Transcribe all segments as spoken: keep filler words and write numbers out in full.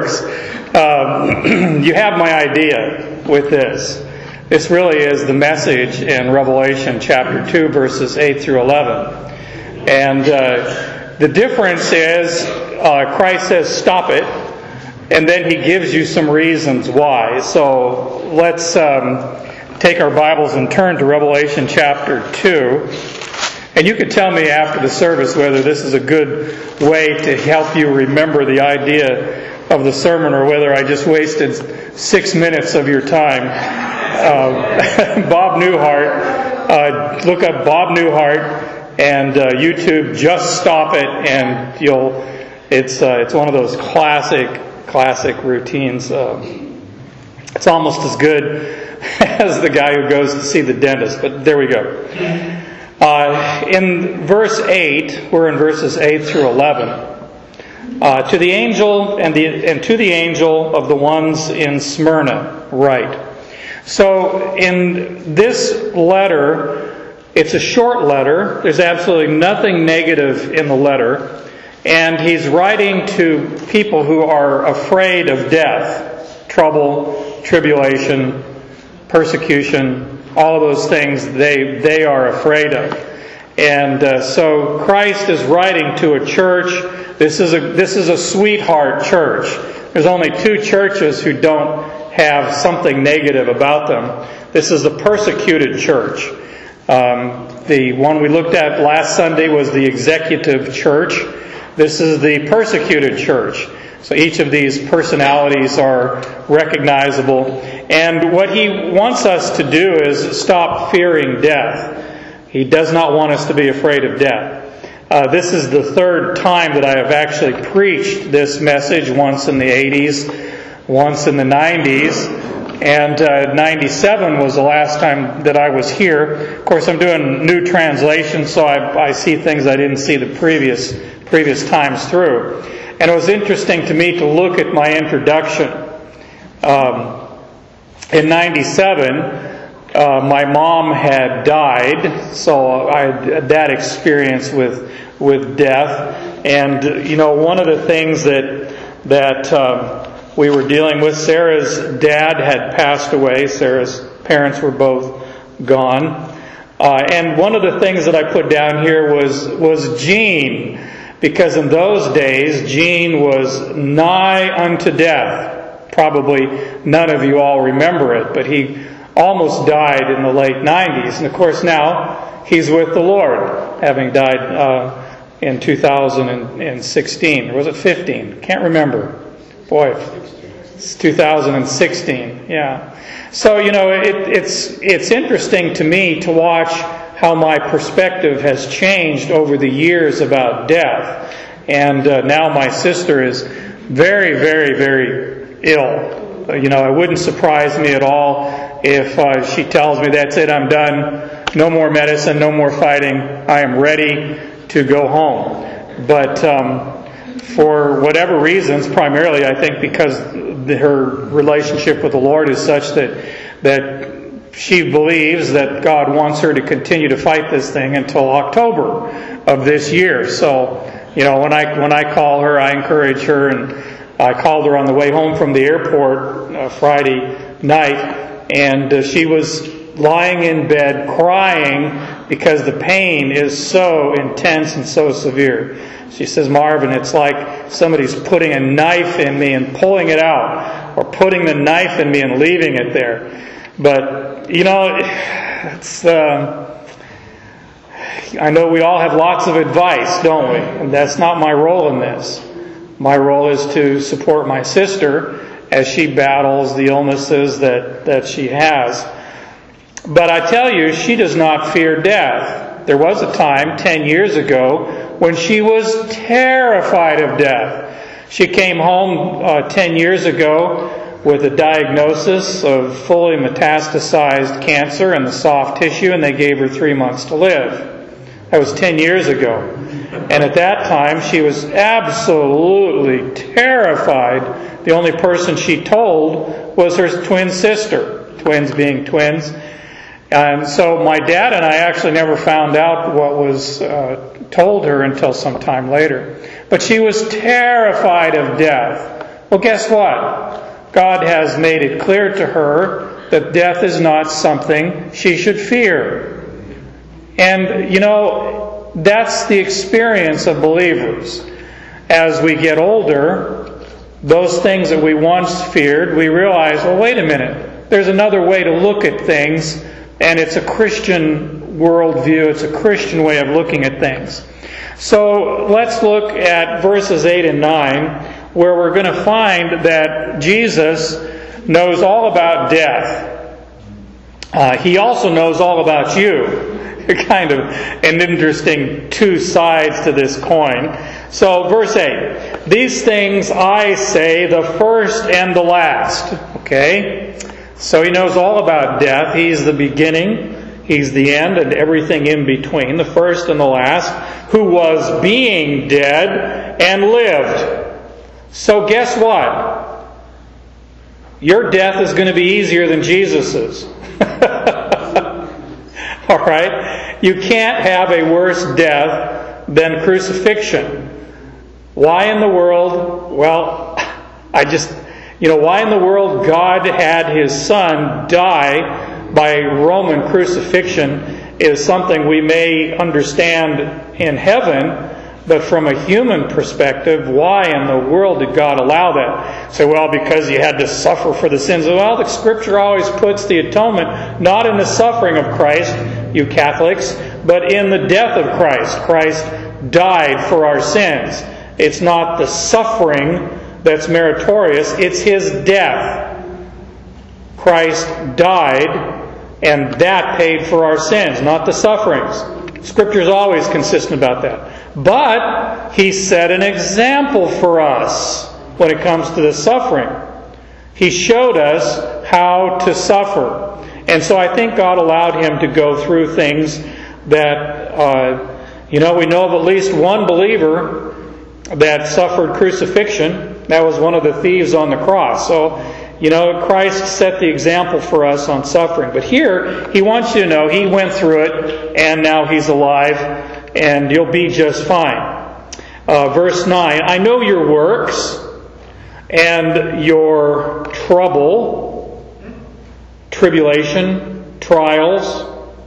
works. Um, you have my idea with this. This really is the message in Revelation chapter two, verses eight through eleven. And uh, the difference is uh, Christ says, stop it, and then He gives you some reasons why. So let's um, take our Bibles and turn to Revelation chapter two. And you could tell me after the service whether this is a good way to help you remember the idea of the sermon or whether I just wasted six minutes of your time. Uh, Bob Newhart, uh, look up Bob Newhart and uh, YouTube, just stop it, and you'll. It's uh, it's one of those classic classic routines. Uh, it's almost as good as the guy who goes to see the dentist, but there we go. Uh, in verse eight, we're in verses eight through eleven. Uh, to the angel and the and to the angel of the ones in Smyrna, write. So in this letter, it's a short letter. There's absolutely nothing negative in the letter, and he's writing to people who are afraid of death, trouble, tribulation, persecution, all of those things they they are afraid of. And uh, so Christ is writing to a church. This is a this is a sweetheart church. There's only two churches who don't have something negative about them. This is the persecuted church. Um, the one we looked at last Sunday was the executive church. This is the persecuted church. So each of these personalities are recognizable. And what he wants us to do is stop fearing death. He does not want us to be afraid of death. Uh, this is the third time that I have actually preached this message, once in the eighties, once in the nineties, and uh, ninety-seven was the last time that I was here. Of course, I'm doing new translation, so I, I see things I didn't see the previous previous times through. And it was interesting to me to look at my introduction. Um, in ninety-seven, uh, my mom had died, so I had that experience with with death. And you know, one of the things that that um, we were dealing with, Sarah's dad had passed away. Sarah's parents were both gone, uh, and one of the things that I put down here was was Gene. Because in those days, Gene was nigh unto death. Probably none of you all remember it, but he almost died in the late nineties. And of course now, he's with the Lord, having died uh, in two thousand sixteen. Or was it fifteen? Can't remember. Boy, it's two thousand sixteen. Yeah. So, you know, it, it's it's interesting to me to watch how my perspective has changed over the years about death. And uh, now my sister is very, very, very ill. Uh, you know, it wouldn't surprise me at all if uh, she tells me, that's it, I'm done. No more medicine, no more fighting. I am ready to go home. But um, for whatever reasons, primarily I think because the, her relationship with the Lord is such that that she believes that God wants her to continue to fight this thing until October of this year. So, you know, when I when I call her, I encourage her, and I called her on the way home from the airport uh, Friday night, and uh, she was lying in bed crying because the pain is so intense and so severe. She says, Marvin, it's like somebody's putting a knife in me and pulling it out, or putting the knife in me and leaving it there. But, you know, it's, uh, I know we all have lots of advice, don't we? And that's not my role in this. My role is to support my sister as she battles the illnesses that, that she has. But I tell you, she does not fear death. There was a time, ten years ago, when she was terrified of death. She came home uh, ten years ago with a diagnosis of fully metastasized cancer in the soft tissue, and they gave her three months to live. That was ten years ago. And at that time, she was absolutely terrified. The only person she told was her twin sister, twins being twins. And so my dad and I actually never found out what was uh, told her until some time later. But she was terrified of death. Well, guess what? God has made it clear to her that death is not something she should fear. And, you know, that's the experience of believers. As we get older, those things that we once feared, we realize, well, wait a minute, there's another way to look at things, and it's a Christian worldview, it's a Christian way of looking at things. So let's look at verses eight and nine, where we're going to find that Jesus knows all about death. Uh, he also knows all about you. Kind of an interesting two sides to this coin. So verse eight, these things I say, the first and the last. Okay? So he knows all about death. He's the beginning, he's the end, and everything in between, the first and the last, who was being dead and lived. So guess what? Your death is going to be easier than Jesus's. All right? You can't have a worse death than crucifixion. Why in the world? Well, I just, you know, why in the world God had His Son die by Roman crucifixion is something we may understand in heaven, but from a human perspective, why in the world did God allow that? Say, well, because you had to suffer for the sins. Well, the Scripture always puts the atonement not in the suffering of Christ, you Catholics, but in the death of Christ. Christ died for our sins. It's not the suffering that's meritorious, it's His death. Christ died, and that paid for our sins, not the sufferings. Scripture is always consistent about that. But He set an example for us when it comes to the suffering. He showed us how to suffer. And so I think God allowed Him to go through things that, uh, you know, we know of at least one believer that suffered crucifixion. That was one of the thieves on the cross. So, you know, Christ set the example for us on suffering. But here, He wants you to know He went through it, and now He's alive, and you'll be just fine. Uh, verse nine, I know your works and your trouble, tribulation, trials,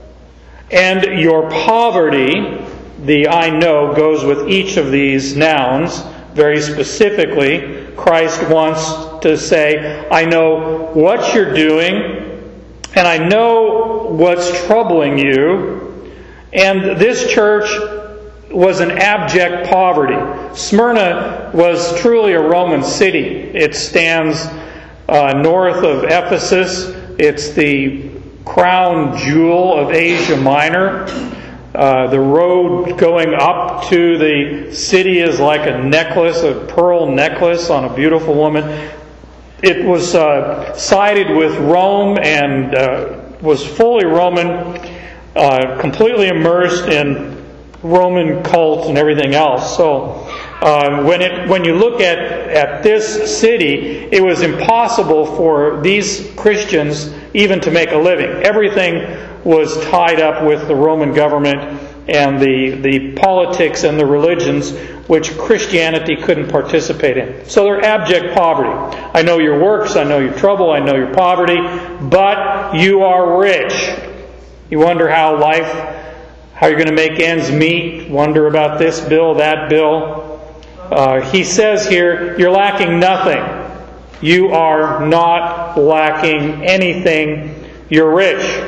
and your poverty. The I know goes with each of these nouns very specifically. Christ wants to say, I know what you're doing, and I know what's troubling you. And this church was in abject poverty. Smyrna was truly a Roman city. It stands uh, north of Ephesus. It's the crown jewel of Asia Minor. Uh, the road going up to the city is like a necklace, a pearl necklace on a beautiful woman. It was uh, sided with Rome and uh, was fully Roman, uh, completely immersed in Roman cult and everything else. So uh, when it when you look at, at this city, it was impossible for these Christians even to make a living. Everything was tied up with the Roman government and the, the politics and the religions which Christianity couldn't participate in. So they're abject poverty. I know your works, I know your trouble, I know your poverty, but you are rich. You wonder how life, how you're going to make ends meet, wonder about this bill, that bill. Uh, he says here, you're lacking nothing. You are not lacking anything. You're rich.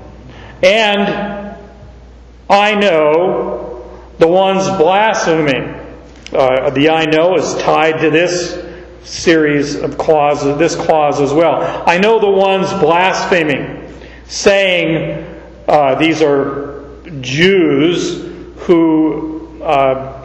And I know the ones blaspheming. Uh, the I know is tied to this series of clauses, this clause as well. I know the ones blaspheming, saying uh, these are Jews who uh,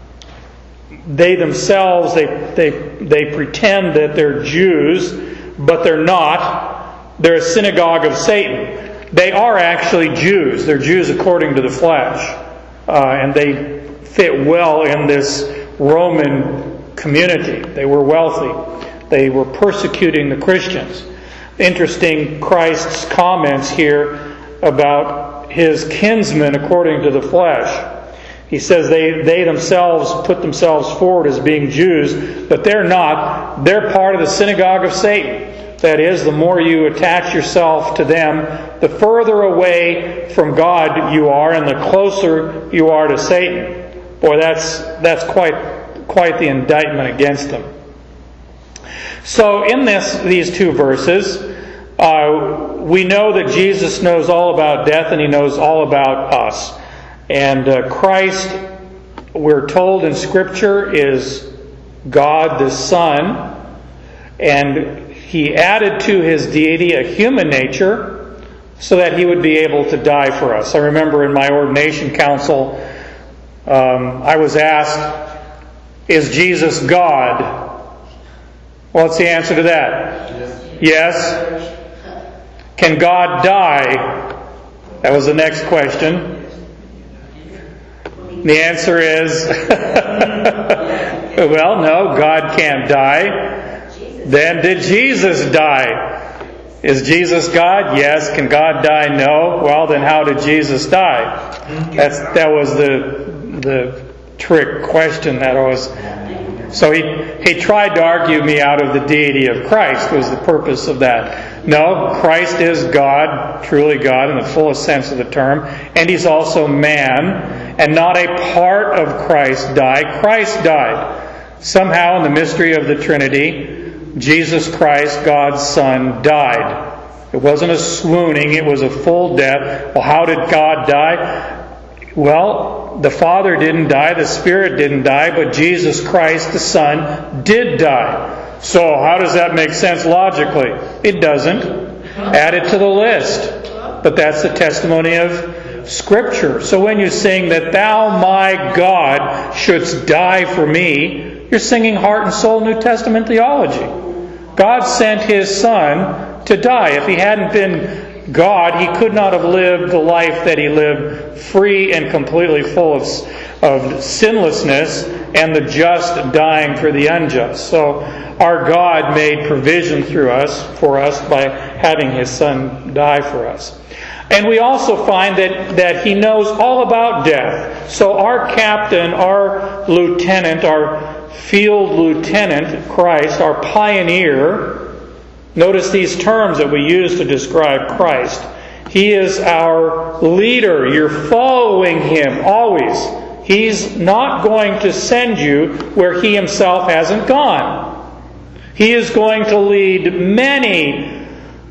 they themselves they they they pretend that they're Jews, but they're not. They're a synagogue of Satan. They are actually Jews. They're Jews according to the flesh. Uh, and they fit well in this Roman community. They were wealthy. They were persecuting the Christians. Interesting, Christ's comments here about His kinsmen according to the flesh. He says they, they themselves put themselves forward as being Jews, but they're not. They're part of the synagogue of Satan. That is, the more you attach yourself to them, the further away from God you are and the closer you are to Satan. Boy, that's that's quite quite the indictment against them. So in this these two verses, uh, we know that Jesus knows all about death and He knows all about us. And uh, Christ, we're told in Scripture, is God the Son, and He added to His deity a human nature so that He would be able to die for us. I remember in my ordination council, um, I was asked, is Jesus God? What's the answer to that? Yes. Yes. Can God die? That was the next question. The answer is, well, no, God can't die. Then did Jesus die? Is Jesus God? Yes. Can God die? No. Well, then how did Jesus die? That's that was the the trick question that was. So he he tried to argue me out of the deity of Christ. Was the purpose of that? No, Christ is God, truly God in the fullest sense of the term, and He's also man, and not a part of Christ died. Christ died. Somehow in the mystery of the Trinity, Jesus Christ, God's Son, died. It wasn't a swooning, it was a full death. Well, how did God die? Well, the Father didn't die, the Spirit didn't die, but Jesus Christ, the Son, did die. So how does that make sense logically? It doesn't. Add it to the list. But that's the testimony of Scripture. So when you sing that Thou, my God, shouldst die for me, you're singing heart and soul New Testament theology. God sent His Son to die. If He hadn't been God, He could not have lived the life that He lived, free and completely full of, of sinlessness, and the just dying for the unjust. So our God made provision through us, for us, by having His Son die for us. And we also find that, that He knows all about death. So our captain, our lieutenant, our field lieutenant, Christ, our pioneer, notice these terms that we use to describe Christ. He is our leader. You're following Him always. He's not going to send you where He Himself hasn't gone. He is going to lead many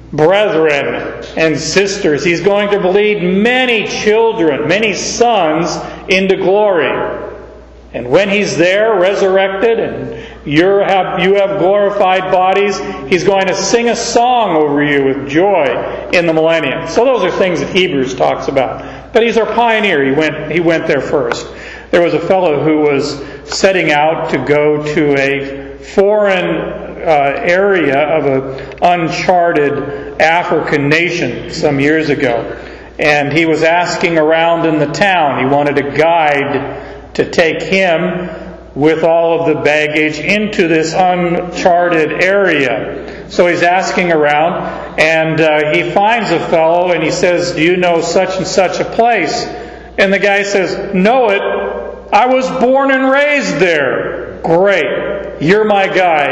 brethren and sisters. He's going to lead many children, many sons into glory. And when He's there, resurrected, and you have, you have glorified bodies, He's going to sing a song over you with joy in the millennium. So those are things that Hebrews talks about. But He's our pioneer. He went, he went there first. There was a fellow who was setting out to go to a foreign uh, area of an uncharted African nation some years ago. And he was asking around in the town. He wanted a guide to take him with all of the baggage into this uncharted area. So he's asking around, and uh, he finds a fellow, and he says, "Do you know such and such a place?" And the guy says, "Know it. I was born and raised there." Great. You're my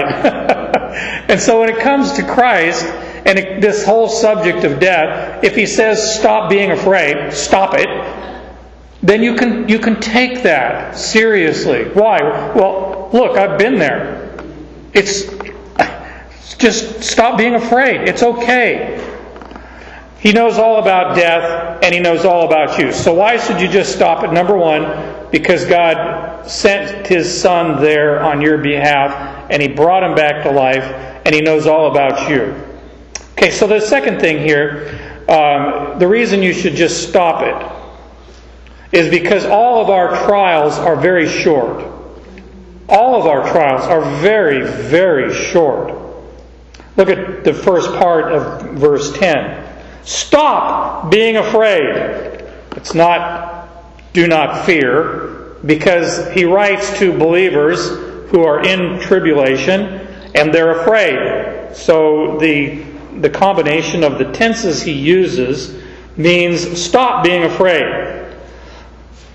guide. And so when it comes to Christ and it, this whole subject of death, if He says stop being afraid, stop it, then you can you can take that seriously. Why? Well, look, I've been there. It's just stop being afraid. It's okay. He knows all about death, and He knows all about you. So why should you just stop it? Number one, because God sent His Son there on your behalf, and He brought Him back to life, and He knows all about you. Okay, so the second thing here, um, the reason you should just stop it is because all of our trials are very short. All of our trials are very, very short. Look at the first part of verse ten. Stop being afraid. It's not do not fear, because he writes to believers who are in tribulation and they're afraid. So the the combination of the tenses he uses means stop being afraid.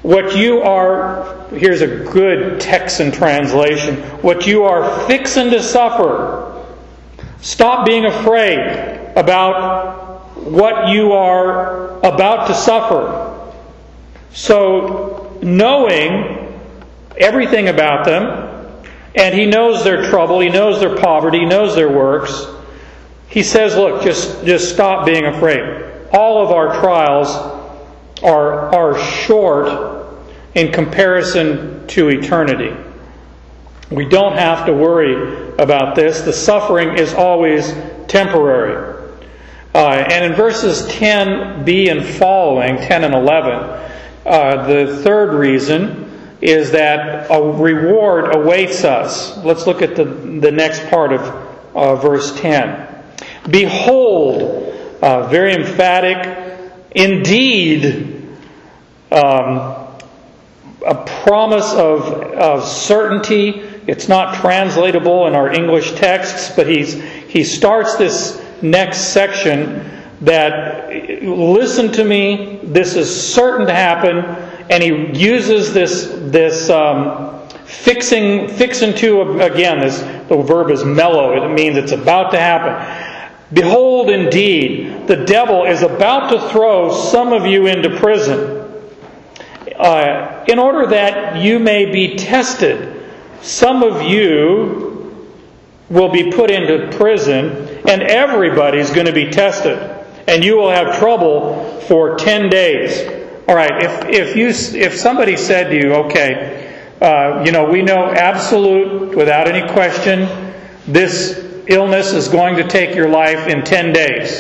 What you are, here's a good Texan translation, what you are fixing to suffer. Stop being afraid about what you are about to suffer. So, knowing everything about them, and He knows their trouble, He knows their poverty, He knows their works, He says, look, just, just stop being afraid. All of our trials are, are short in comparison to eternity. We don't have to worry about this. The suffering is always temporary. Uh, and in verses ten b and following, ten and eleven, uh, the third reason is that a reward awaits us. Let's look at the, the next part of uh, verse ten. Behold, uh, very emphatic, indeed, um, a promise of, of certainty. It's not translatable in our English texts, but he's, he starts this next section that, listen to me, this is certain to happen, and he uses this this um, fixing fixing to, again, this the verb is mellow. It means it's about to happen. Behold, indeed, the devil is about to throw some of you into prison, uh, in order that you may be tested. Some of you will be put into prison, and everybody's going to be tested, and you will have trouble for ten days. All right, if if you if somebody said to you, okay, uh, you know, we know absolute, without any question, this illness is going to take your life in ten days.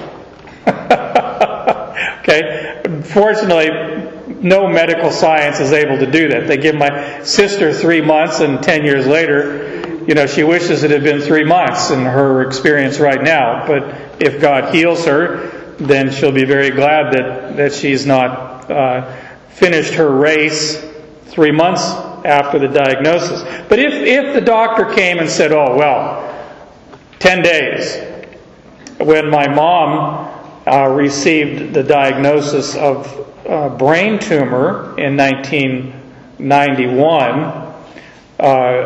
Okay, fortunately, no medical science is able to do that. They give my sister three months, and ten years later, you know, she wishes it had been three months in her experience right now. But if God heals her, then she'll be very glad that, that she's not uh, finished her race three months after the diagnosis. But if, if the doctor came and said, oh, well, ten days. When my mom uh, received the diagnosis of uh, brain tumor in nineteen ninety-one, uh,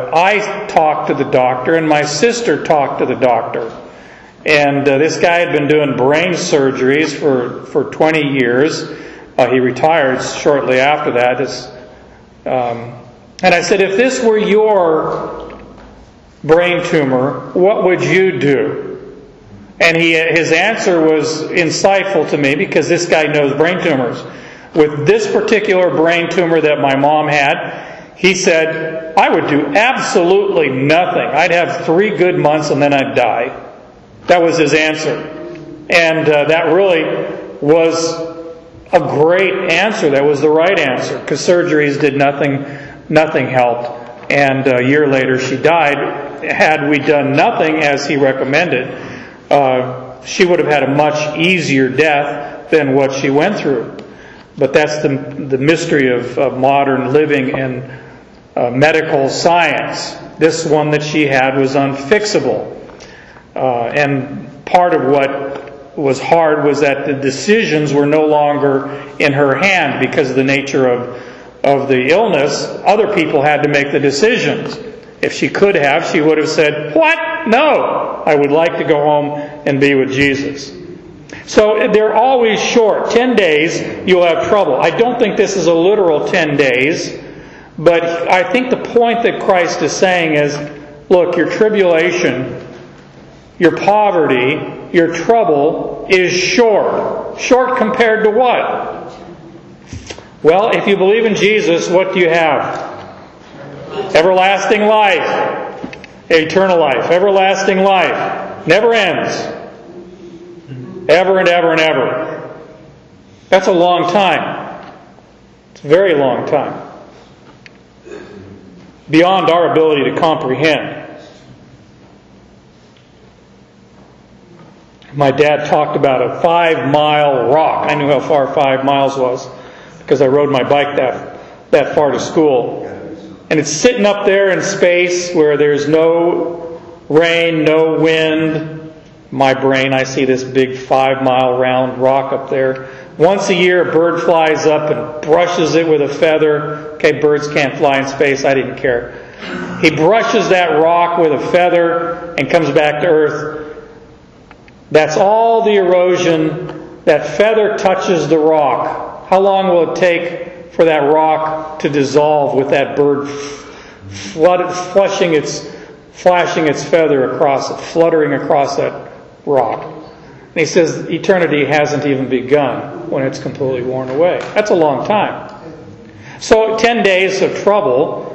I talked to the doctor, and my sister talked to the doctor. And uh, this guy had been doing brain surgeries for, for twenty years. Uh, he retired shortly after that. It's, um, and I said, if this were your brain tumor, what would you do? And he, his answer was insightful to me, because this guy knows brain tumors. With this particular brain tumor that my mom had, he said, I would do absolutely nothing. I'd have three good months and then I'd die. That was his answer. And uh, that really was a great answer. That was the right answer, because surgeries did nothing, nothing helped. And a year later she died. Had we done nothing as he recommended, uh, she would have had a much easier death than what she went through. But that's the the mystery of, of modern living and uh, medical science. This one that she had was unfixable. Uh, and part of what was hard was that the decisions were no longer in her hand because of the nature of, of the illness. Other people had to make the decisions. If she could have, she would have said, what? No! I would like to go home and be with Jesus. So they're always short. Ten days, you'll have trouble. I don't think this is a literal ten days, but I think the point that Christ is saying is, look, your tribulation, your poverty, your trouble is short. Short compared to what? Well, if you believe in Jesus, what do you have? Everlasting life. Eternal life. Everlasting life. Never ends. Ever and ever and ever. That's a long time. It's a very long time. Beyond our ability to comprehend. My dad talked about a five-mile rock. I knew how far five miles was because I rode my bike that, that far to school. And it's sitting up there in space where there's no rain, no wind, my brain, I see this big five-mile round rock up there. Once a year, a bird flies up and brushes it with a feather. Okay, birds can't fly in space. I didn't care. He brushes that rock with a feather and comes back to Earth. That's all the erosion. That feather touches the rock. How long will it take for that rock to dissolve with that bird flood, flushing its, flashing its feather across it, fluttering across that rock? And he says eternity hasn't even begun when it's completely worn away. That's a long time. So ten days of trouble,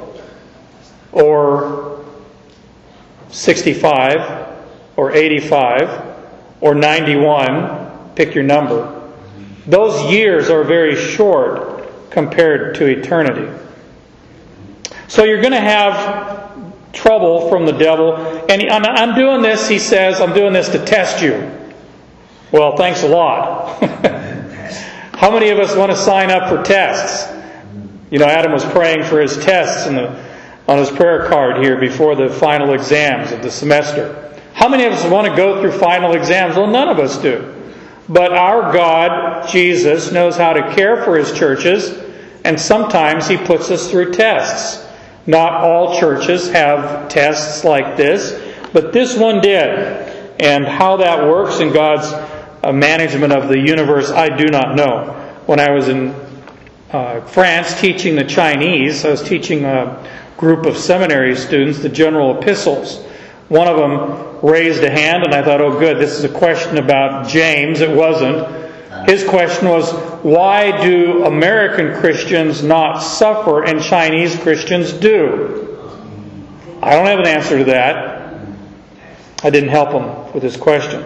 or sixty-five, or eighty-five, or ninety-one, pick your number. Those years are very short compared to eternity. So you're going to have trouble from the devil. And I'm doing this, he says, I'm doing this to test you. Well, thanks a lot. How many of us want to sign up for tests? You know, Adam was praying for his tests in the, on his prayer card here before the final exams of the semester. How many of us want to go through final exams? Well, none of us do. But our God, Jesus, knows how to care for His churches, and sometimes He puts us through tests. Not all churches have tests like this, but this one did. And how that works in God's uh, management of the universe, I do not know. When I was in uh, France teaching the Chinese, I was teaching a group of seminary students the general epistles. One of them raised a hand, and I thought, oh good, this is a question about James. It wasn't. His question was, why do American Christians not suffer and Chinese Christians do? I don't have an answer to that. I didn't help him with his question.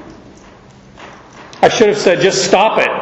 I should have said, just stop it.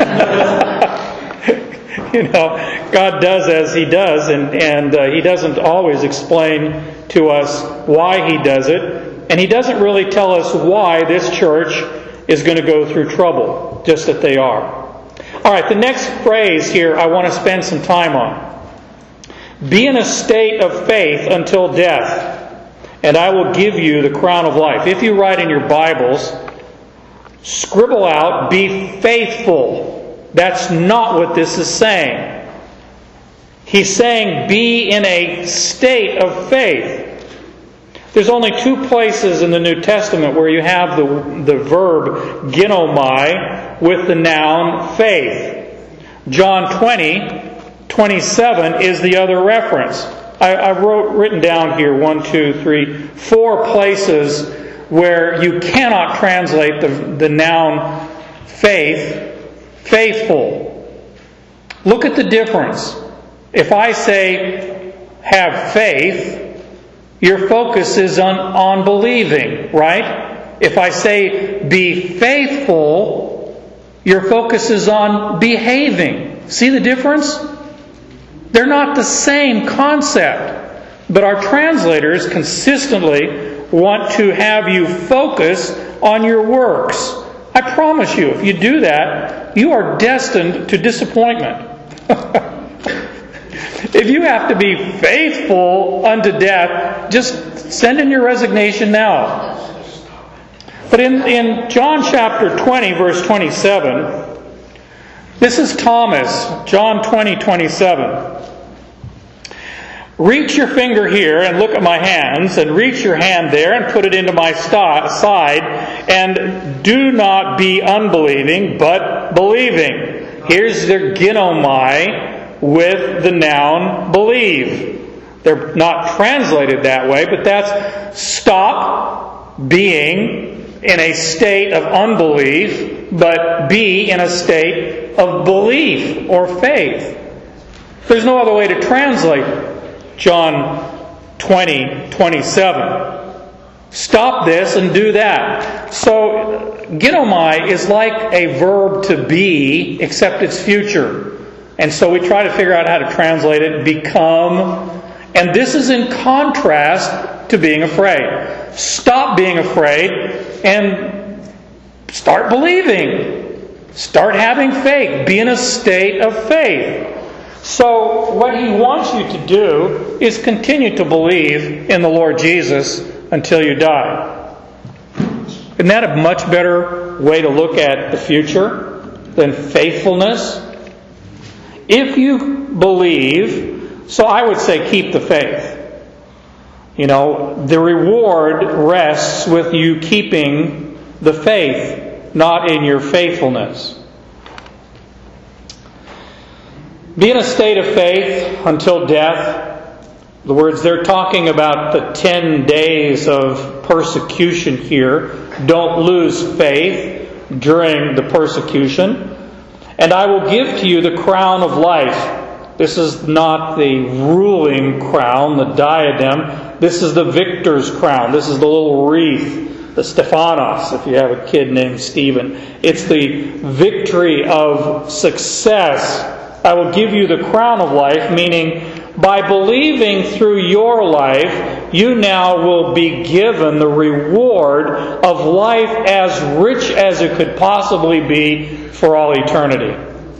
You know, God does as He does, and, and uh, He doesn't always explain to us why He does it. And He doesn't really tell us why this church is going to go through trouble, just that they are. All right, the next phrase here I want to spend some time on. Be in a state of faith until death, and I will give you the crown of life. If you write in your Bibles, scribble out, be faithful. That's not what this is saying. He's saying, be in a state of faith. There's only two places in the New Testament where you have the, the verb ginomai with the noun faith. John twenty, twenty-seven is the other reference. I, I wrote written down here one, two, three, four places where you cannot translate the, the noun faith, faithful. Look at the difference. If I say have faith, your focus is on, on believing, right? If I say be faithful, your focus is on behaving. See the difference? They're not the same concept. But our translators consistently want to have you focus on your works. I promise you, if you do that, you are destined to disappointment. If you have to be faithful unto death, just send in your resignation now. But in, in John chapter twenty, verse twenty-seven, this is Thomas, John twenty, twenty-seven. Reach your finger here and look at my hands, and reach your hand there and put it into my st- side, and do not be unbelieving, but believing. Here's their ginomai with the noun believe. They're not translated that way, but that's stop being in a state of unbelief, but be in a state of belief or faith. There's no other way to translate John twenty, twenty-seven. Stop this and do that. So, ginomai is like a verb to be, except it's future. And so we try to figure out how to translate it, become. And this is in contrast to being afraid. Stop being afraid and start believing. Start having faith. Be in a state of faith. So what He wants you to do is continue to believe in the Lord Jesus until you die. Isn't that a much better way to look at the future than faithfulness? If you believe, so I would say keep the faith. You know, the reward rests with you keeping the faith, not in your faithfulness. Be in a state of faith until death. In other words, they're talking about the ten days of persecution here. Don't lose faith during the persecution. And I will give to you the crown of life. This is not the ruling crown, the diadem. This is the victor's crown. This is the little wreath, the Stephanos, if you have a kid named Stephen. It's the victory of success. I will give you the crown of life, meaning by believing through your life, you now will be given the reward of life as rich as it could possibly be for all eternity.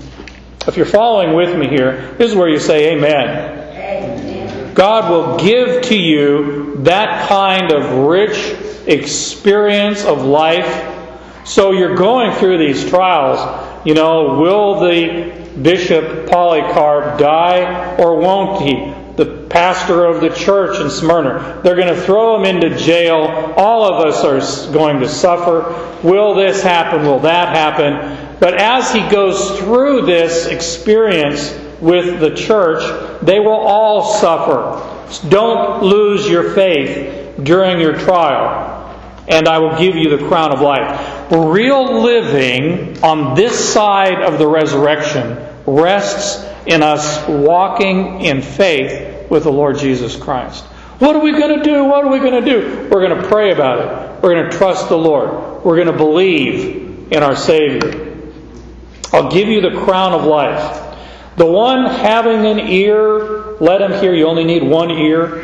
If you're following with me here, this is where you say amen. Amen. God will give to you that kind of rich experience of life. So you're going through these trials. You know, will the Bishop Polycarp die or won't he? The pastor of the church in Smyrna. They're going to throw him into jail. All of us are going to suffer. Will this happen? Will that happen? But as he goes through this experience with the church, they will all suffer. Don't lose your faith during your trial. And I will give you the crown of life. Real living on this side of the resurrection rests in us walking in faith with the Lord Jesus Christ. What are we going to do? What are we going to do? We're going to pray about it. We're going to trust the Lord. We're going to believe in our Savior. I'll give you the crown of life. The one having an ear, let him hear. You only need one ear.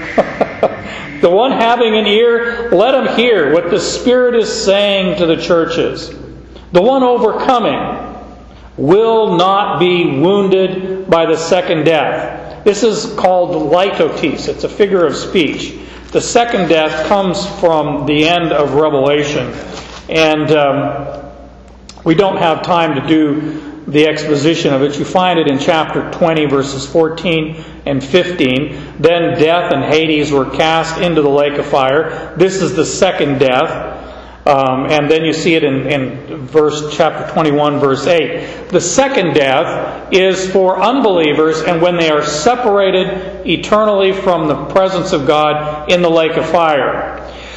The one having an ear, let him hear what the Spirit is saying to the churches. The one overcoming will not be wounded by the second death. This is called litotes. It's a figure of speech. The second death comes from the end of Revelation. And um, we don't have time to do the exposition of it. You find it in chapter twenty, verses fourteen and fifteen. Then death and Hades were cast into the lake of fire. This is the second death. Um, and then you see it in, in verse chapter twenty-one, verse eight. The second death is for unbelievers, and when they are separated eternally from the presence of God in the lake of fire.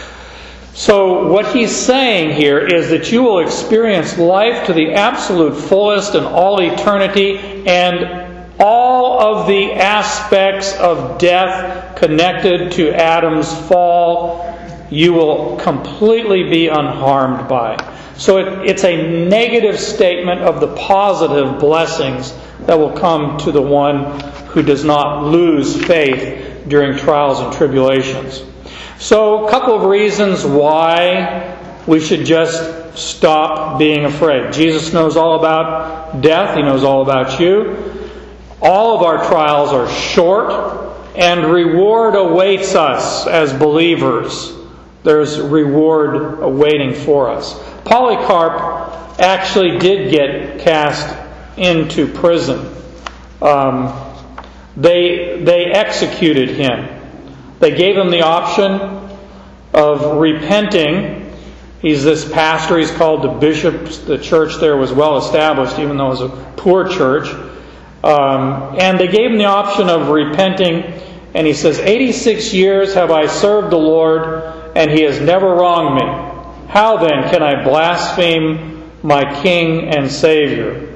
So what he's saying here is that you will experience life to the absolute fullest in all eternity, and all of the aspects of death connected to Adam's fall you will completely be unharmed by. So it, it's a negative statement of the positive blessings that will come to the one who does not lose faith during trials and tribulations. So a couple of reasons why we should just stop being afraid. Jesus knows all about death. He knows all about you. All of our trials are short, and reward awaits us as believers. There's reward awaiting for us. Polycarp actually did get cast into prison. Um, they they executed him. They gave him the option of repenting. He's this pastor. He's called the bishop. The church there was well established, even though it was a poor church. Um, and they gave him the option of repenting. And he says, eighty-six years have I served the Lord, and He has never wronged me. How then can I blaspheme my King and Savior?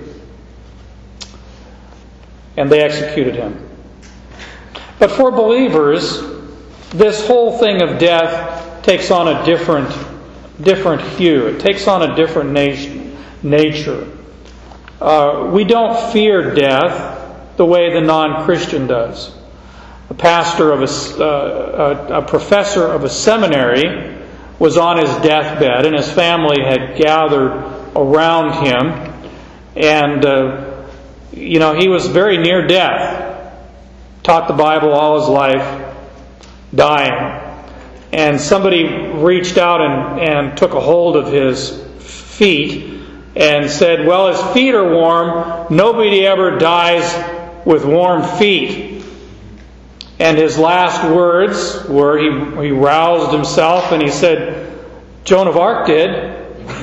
And they executed him. But for believers, this whole thing of death takes on a different, different hue. It takes on a different nat- nature. Uh, we don't fear death the way the non-Christian does. A pastor of a, uh, a, a professor of a seminary was on his deathbed, and his family had gathered around him, and uh, you know he was very near death. Taught the Bible all his life, dying, and somebody reached out and, and took a hold of his feet and said, well, his feet are warm. Nobody ever dies with warm feet. And his last words were, he, he roused himself and he said, Joan of Arc did.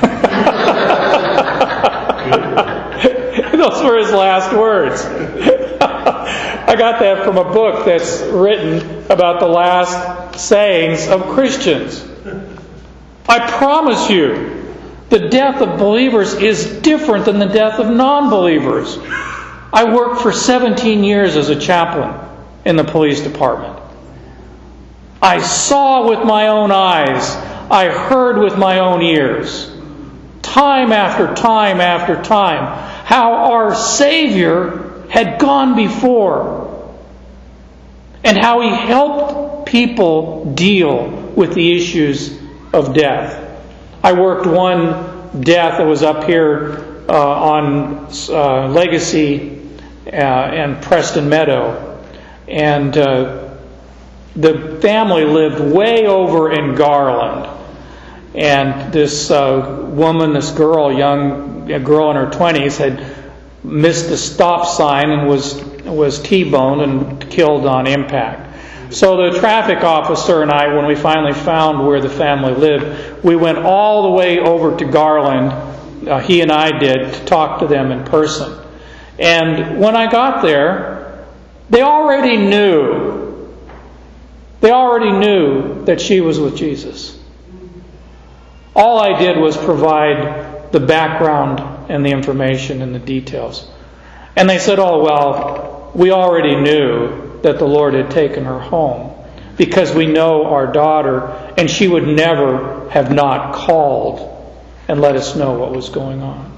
Those were his last words. I got that from a book that's written about the last sayings of Christians. I promise you, the death of believers is different than the death of non-believers. I worked for seventeen years as a chaplain in the police department. I saw with my own eyes. I heard with my own ears. Time after time after time, how our Savior had gone before and how He helped people deal with the issues of death. I worked one death that was up here uh, on uh, Legacy uh, and Preston Meadow. And uh, the family lived way over in Garland. And this uh, woman, this girl, young a girl in her twenties, had missed the stop sign and was was T-boned and killed on impact. So the traffic officer and I, when we finally found where the family lived, we went all the way over to Garland, uh, he and I did, to talk to them in person. And when I got there, they already knew, they already knew that she was with Jesus. All I did was provide the background and the information and the details. And they said, oh, well, we already knew that the Lord had taken her home because we know our daughter, and she would never have not called and let us know what was going on.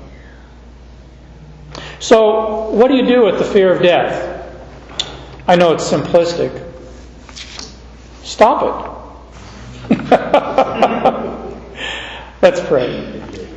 So, what do you do with the fear of death? I know it's simplistic. Stop it. Let's pray.